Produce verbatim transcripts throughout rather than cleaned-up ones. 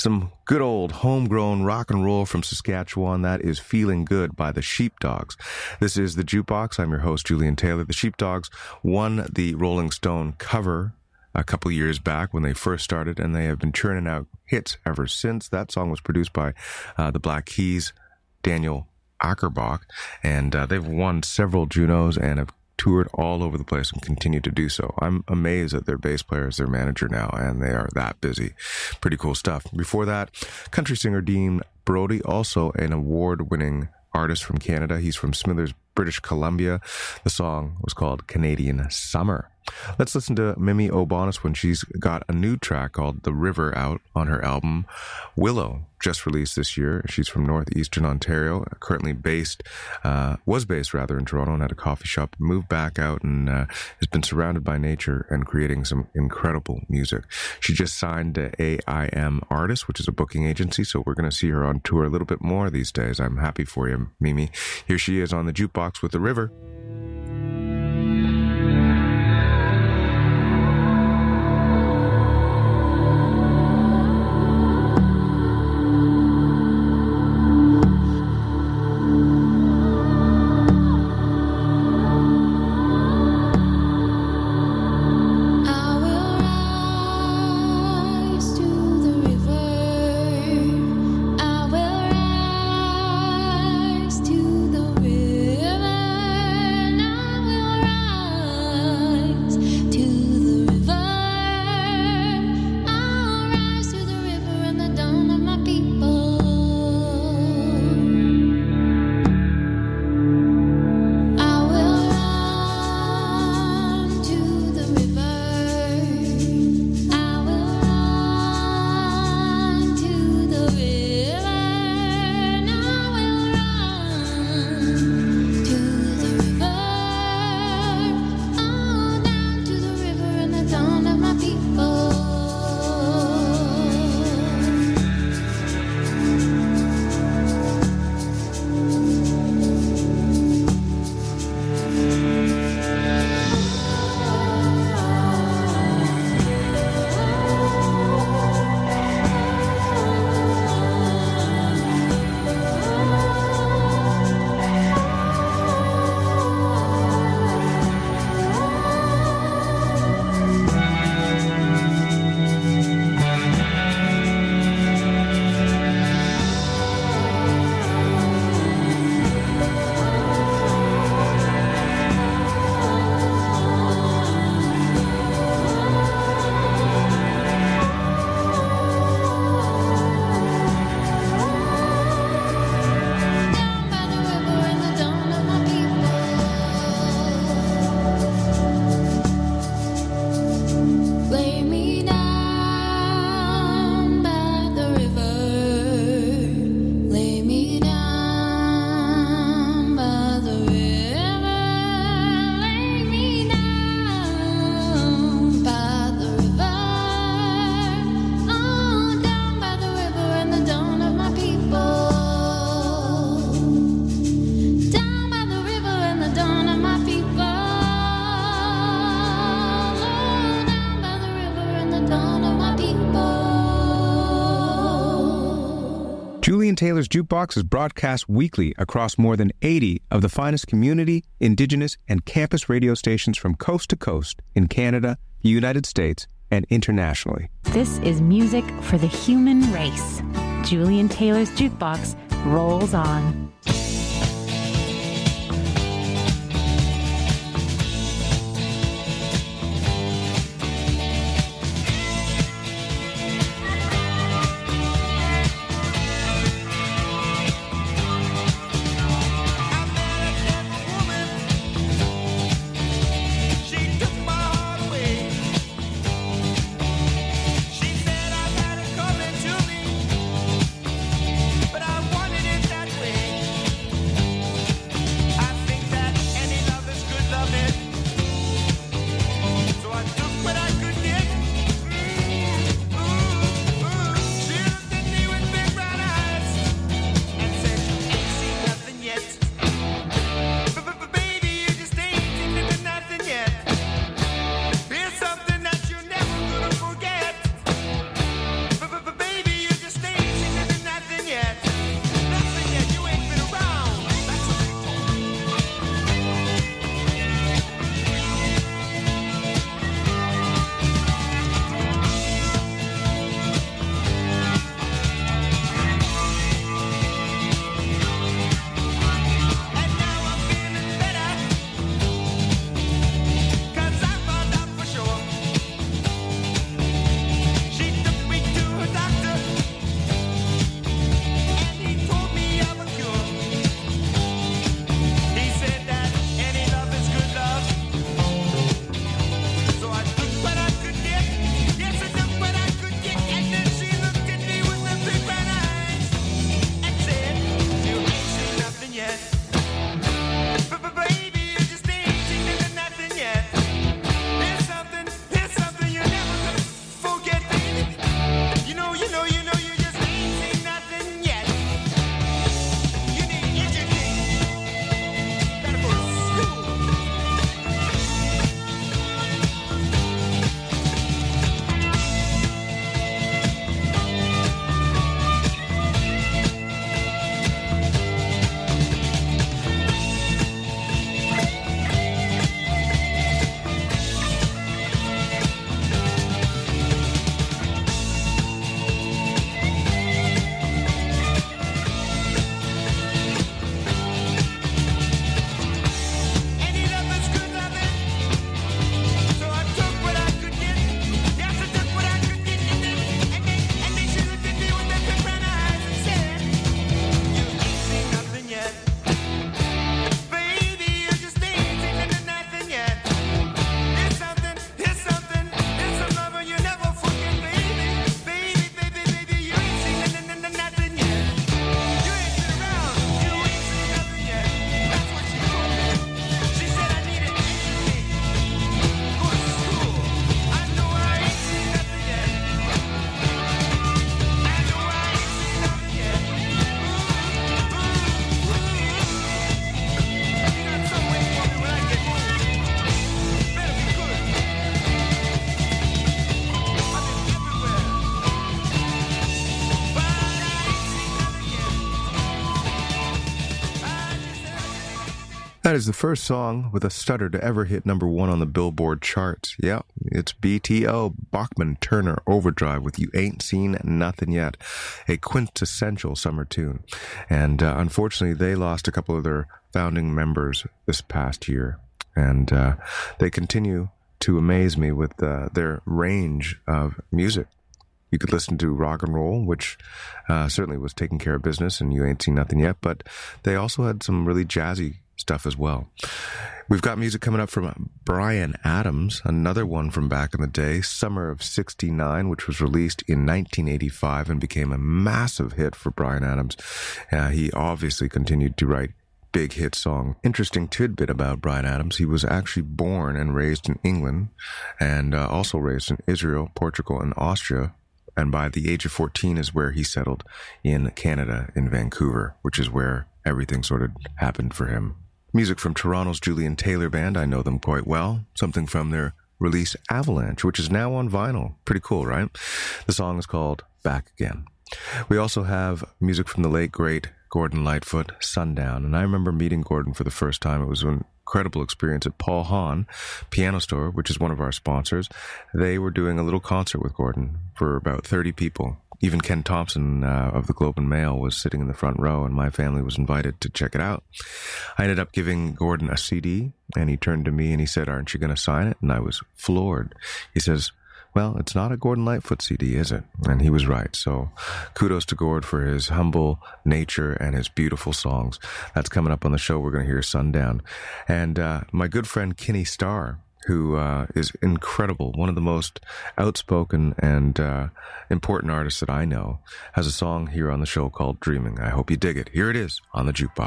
Some good old homegrown rock and roll from Saskatchewan. That is Feeling Good by the Sheepdogs. This is The Jukebox. I'm your host, Julian Taylor. The Sheepdogs won the Rolling Stone cover a couple years back when they first started, and they have been churning out hits ever since. That song was produced by uh, the Black Keys, Daniel Ackerbach, and uh, they've won several Junos and have toured all over the place and continue to do so. I'm amazed that their bass player is their manager now, and they are that busy. Pretty cool stuff. Before that, country singer Dean Brody, also an award-winning artist from Canada. He's from Smithers, British Columbia. The song was called Canadian Summer. Let's listen to Mimi O'Bonis when she's got a new track called The River out on her album Willow, just released this year. She's from northeastern Ontario, currently based, uh, was based rather in Toronto and had a coffee shop, moved back out and uh, has been surrounded by nature and creating some incredible music. She just signed to A I M Artists, which is a booking agency, so we're going to see her on tour a little bit more these days. I'm happy for you, Mimi. Here she is on The Jukebox with The River. Julian Taylor's Jukebox is broadcast weekly across more than eighty of the finest community, Indigenous, and campus radio stations from coast to coast in Canada, the United States, and internationally. This is music for the human race. Julian Taylor's Jukebox rolls on. But I wanted it that way. That is the first song with a stutter to ever hit number one on the Billboard charts. Yeah, it's B T O, Bachman Turner Overdrive with You Ain't Seen Nothing Yet, a quintessential summer tune. And uh, unfortunately, they lost a couple of their founding members this past year. And uh, they continue to amaze me with uh, their range of music. You could listen to rock and roll, which uh, certainly was taking care of business, and You Ain't Seen Nothing Yet, but they also had some really jazzy stuff as well. We've got music coming up from Bryan Adams, another one from back in the day, Summer of sixty-nine, which was released in nineteen eighty-five and became a massive hit for Bryan Adams. Uh, he obviously continued to write big hit song. Interesting tidbit about Bryan Adams, he was actually born and raised in England, and uh, also raised in Israel, Portugal, and Austria. And by the age of fourteen is where he settled in Canada, in Vancouver, which is where everything sort of happened for him. Music from Toronto's Julian Taylor Band, I know them quite well. Something from their release Avalanche, which is now on vinyl. Pretty cool, right? The song is called Back Again. We also have music from the late, great Gordon Lightfoot, Sundown. And I remember meeting Gordon for the first time. It was an incredible experience at Paul Hahn Piano Store, which is one of our sponsors. They were doing a little concert with Gordon for about thirty people. Even Ken Thompson uh, of the Globe and Mail was sitting in the front row, and my family was invited to check it out. I ended up giving Gordon a C D, and he turned to me and he said, "Aren't you going to sign it?" And I was floored. He says, "Well, it's not a Gordon Lightfoot C D, is it?" And he was right. So kudos to Gord for his humble nature and his beautiful songs. That's coming up on the show. We're going to hear Sundown. And uh, my good friend Kenny Starr, who uh, is incredible, one of the most outspoken and uh, important artists that I know, has a song here on the show called Dreaming. I hope you dig it. Here it is on the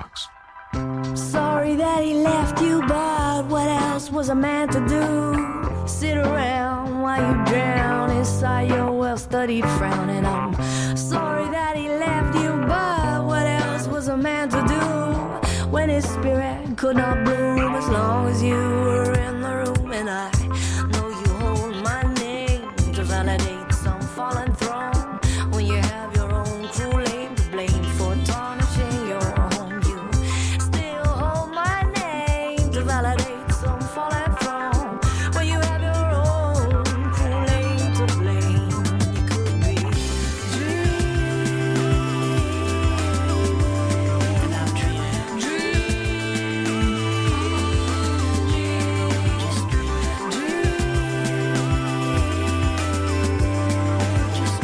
Jukebox. Sorry that he left you, but what else was a man to do? Sit around while you drown inside your well-studied frown. And I'm sorry that he left you, but what else was a man to do when his spirit could not bloom as long as you were in the room? And I know you hold my name to validate some fallen throne when you have your own cruel aim to blame for tarnishing your home. You still hold my name to validate some fallen throne when you have your own cruel aim to blame. You could be dreaming, and I'm dreaming, dreaming, just dreaming, just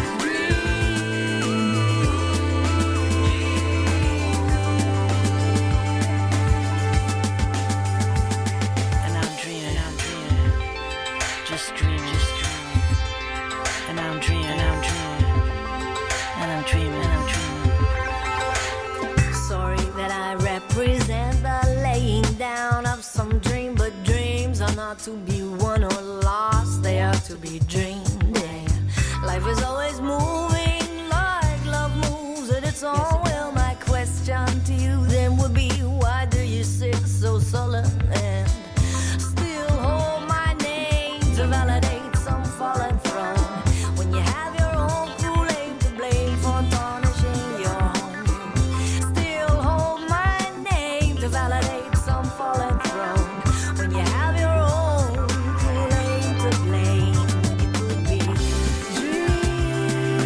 and I'm dreaming, I'm dreaming, just dreaming, just dreaming, and I'm dreaming, I'm dreaming, and I'm dreaming, and I'm dreaming. Sorry that I represent the laying down of some dream, but dreams are not to be won or lost, they are to be dreamed. Yeah. Life is always moving like love moves at its own will. My question to you then would be, why do you sit so sullen and still hold my name to validate some fallen throne when you have your own cruel aim to blame for tarnishing your home? Still hold my name to validate some fallen throne when you have your own cruel aim to blame. You could be dreaming,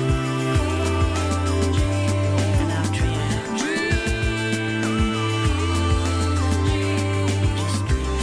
and I'm dreaming, dreaming, just dreaming.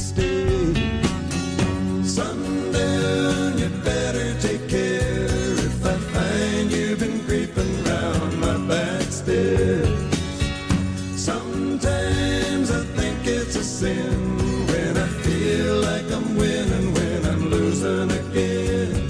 stay. Sundown, you better take care if I find you've been creeping round my back stairs. Sometimes I think it's a sin when I feel like I'm winning when I'm losing again.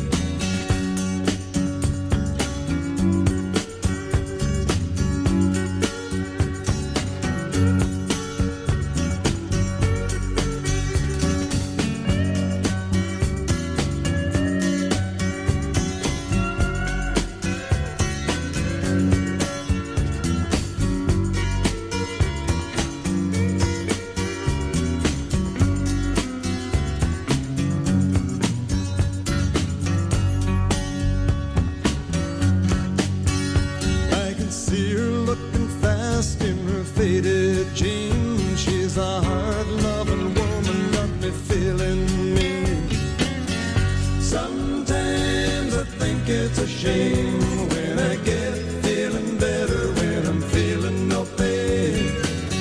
It's a shame when I get feeling better when I'm feeling no pain.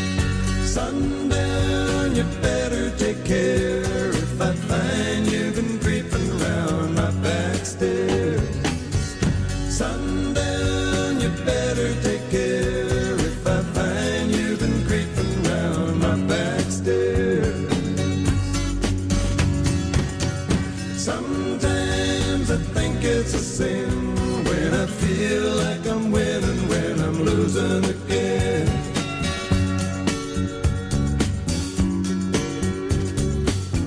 Sundown, you better take care if I find you've been creeping around my back stairs. Sundown, you better take care if I find you've been creeping around my back stairs. Sometimes I think it's a sin when I feel like I'm winning when I'm losing again.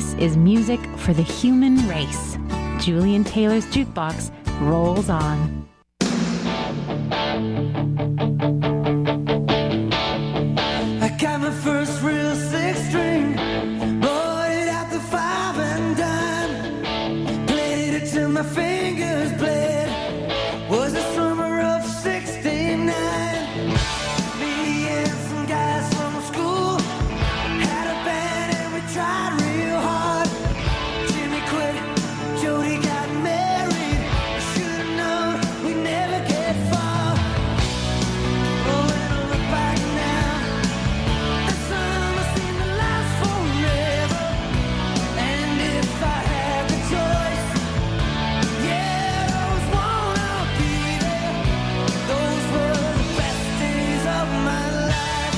This is music for the human race. Julian Taylor's Jukebox rolls on. I got my first real six string, bought it at the five and dime, played it till my fingers bled. Was the summer of sixty-nine. Me and some guys from school had a band and we tried real hard. Jimmy quit, Jody got married. Should've known we'd never get far. Oh, when I look back now, that summer seemed to last forever. And if I had the choice, yeah, I always wanna be there. Those were the best days of my life.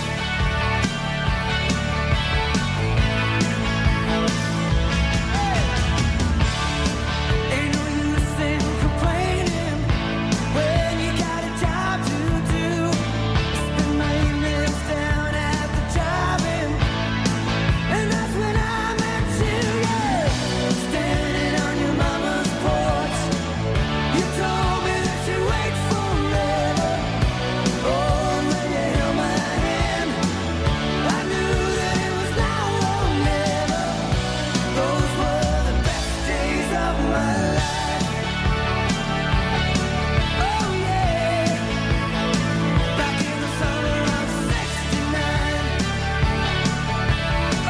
Ain't no use in complaining when you got a job to do. Spend my evenings down at the drive-in, and that's when I met you, yeah. Standing on your mama's porch, you told me that you'd wait forever. Oh, when you held my hand, I knew that it was now or never. Those were the best days of my life. Oh yeah, back in the summer of sixty-nine. Oh,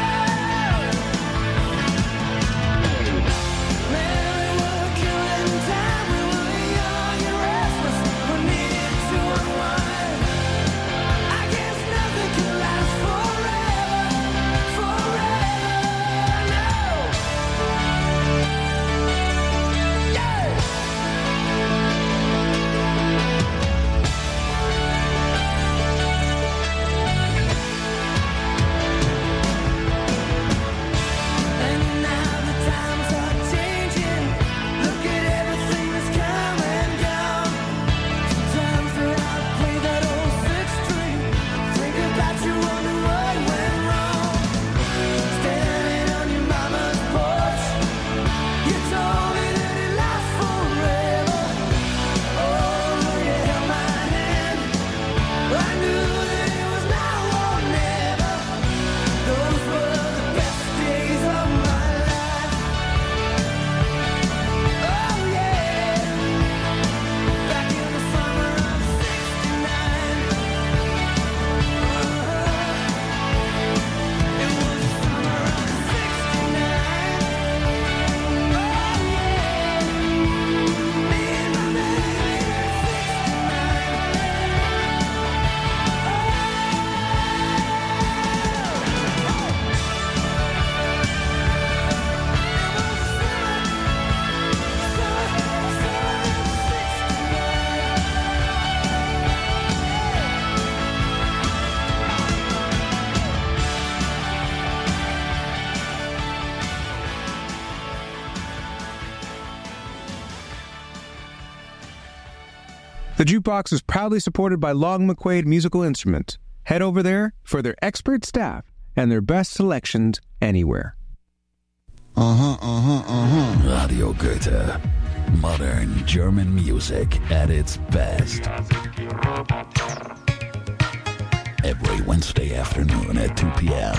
man, we were killing time. We were young and restless. We needed to unwind. I guess nothing can last forever, forever, no. Yeah. And now the times are changing. Look at everything that's come and gone. Sometimes when I play that old six string, think about you, wonder what went wrong. Standing on your mama's porch, you told me that it lasts forever. Oh, when you held my hand, I knew that it was now or never. Those were the best days of my life. Oh yeah, back in the summer of sixty-nine. It was the summer of sixty-nine. Oh yeah, me and my baby at The Jukebox is proudly supported by Long McQuaid Musical Instruments. Head over there for their expert staff and their best selections anywhere. Uh-huh, uh-huh, uh-huh. Radio Goethe. Modern German music at its best. Every Wednesday afternoon at two p.m.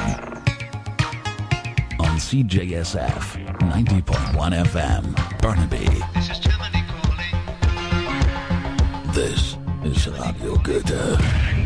on C J S F ninety point one F M, Burnaby. This is Germany calling. This is Radio Goethe.